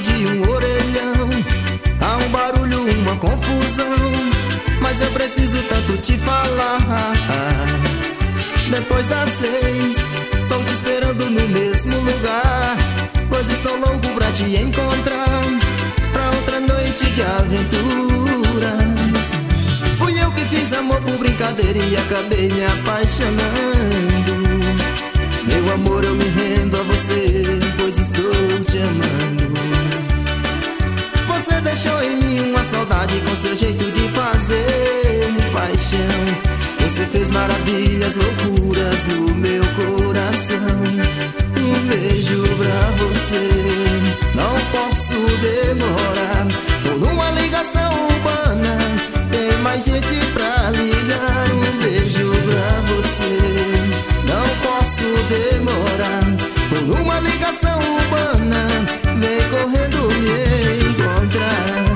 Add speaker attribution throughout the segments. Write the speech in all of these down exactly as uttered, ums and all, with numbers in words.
Speaker 1: de um orelhão. Há um barulho, uma confusão, mas eu preciso tanto te falar. Depois das seis, tô te esperando no mesmo lugar, pois estou louco pra te encontrar, pra outra noite de aventuras. Fui eu que fiz amor por brincadeira e acabei me apaixonando. Meu amor, eu me rendo a você, pois estou te amando. Você deixou em mim uma saudade com seu jeito de fazer paixão. Você fez maravilhas, loucuras no meu coração. Um beijo pra você, não posso demorar. Por uma ligação urbana, tem mais gente pra ligar. Um beijo pra você, não posso demorar. Por uma ligação urbana, vem correndo me encontrar.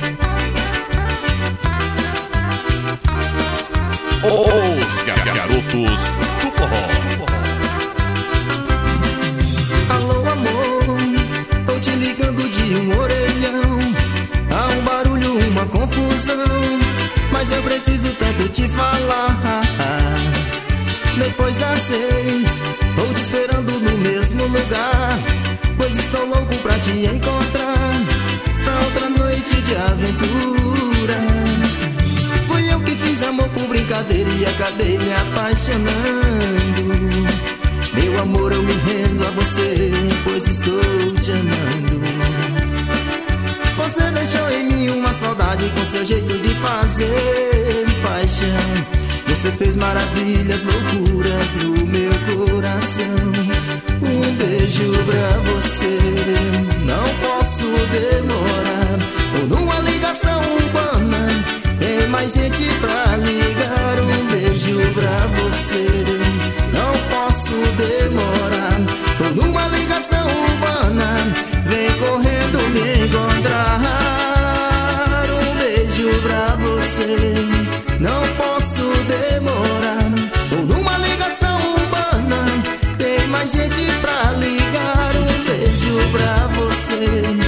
Speaker 2: Os garotos do forró.
Speaker 1: Alô, amor, tô te ligando de um orelhão. Há um barulho, uma confusão, mas eu preciso tanto te falar. Depois das seis, tô te esperando no mesmo lugar, pois estou louco pra te encontrar, pra outra noite de aventuras. Fui eu que fiz amor por brincadeira e acabei me apaixonando. Meu amor, eu me rendo a você, pois estou te amando. Você deixou em mim uma saudade com seu jeito de fazer paixão. Você fez maravilhas, loucuras no meu coração. Um beijo pra você, não posso demorar. Por uma ligação urbana, tem mais gente pra ligar. Um beijo pra você, não posso demorar. Por uma ligação urbana, vem correndo me encontrar. Um beijo pra você, não posso demorar. Por uma ligação urbana, tem mais gente pra ligar. Um beijo pra você,